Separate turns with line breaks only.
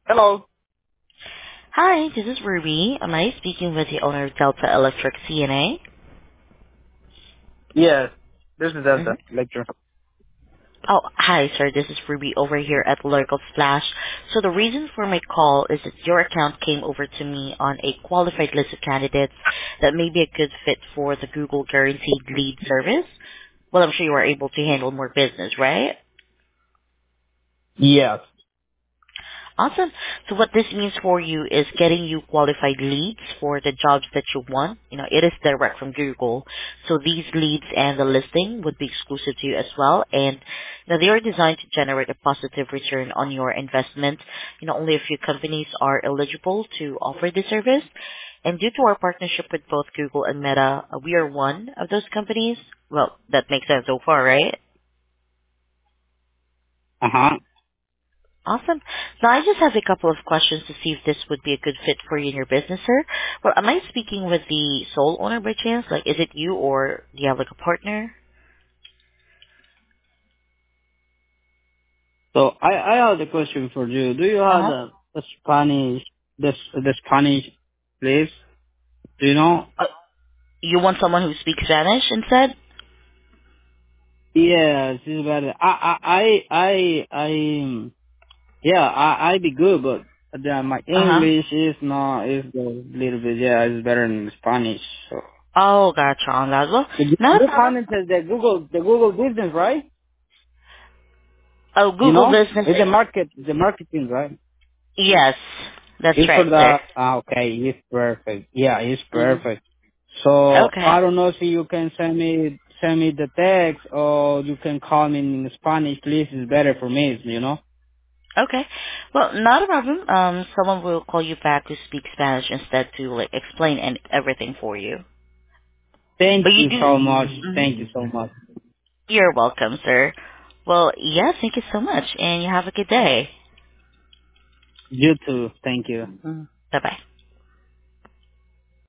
Hello.
Hi, this is Ruby. Am I speaking with the owner of Delta Electric CNA?
Yes, this is
Mm-hmm.
Delta lecture.
Oh, hi, sir. This is Ruby over here at Local Splash. So the reason for my call is that your account came over to me on a qualified list of candidates that may be a good fit for the Google Guaranteed Lead Service. Well, I'm sure you are able to handle more business, right?
Yes.
Awesome. So what this means for you is getting you qualified leads for the jobs that you want. You know, it is direct from Google. So these leads and the listing would be exclusive to you as well. And, you know, they are designed to generate a positive return on your investment. You know, only a few companies are eligible to offer this service. And due to our partnership with both Google and Meta, we are one of those companies. Well, that makes sense so far, right?
Uh huh.
Awesome. Now, I just have a couple of questions to see if this would be a good fit for you and your business, sir. Well, am I speaking with the sole owner by chance? Like, is it you or do you have like a partner?
So I have the question for you. Do you have
Uh-huh.
the Spanish the Spanish place? Do you know?
You want someone who speaks Spanish instead?
Yes, it's better. Yeah, I be good, but my
Uh-huh.
English is not is a little bit it's better than Spanish. So
Oh, gotcha on that. Well, not a
this
problem.
one is the Google business, right?
Oh,
You
Google
know,
Business.
it's the marketing, right?
Yes, that's
It's for
right, sir.
the okay. It's perfect. Yeah, it's
Mm.
perfect. So
Okay.
I don't know if you can send me the text or you can call me in Spanish. Please, it's better for me. You know.
Okay. Well, not a problem. Someone will call you back to speak Spanish instead to like explain and everything for you.
Thank
But you
you
do.
so much. Thank
Mhm.
you so much.
You're welcome, sir. Well, yeah, thank you so much, and you have a good day.
You too. Thank you.
Bye-bye.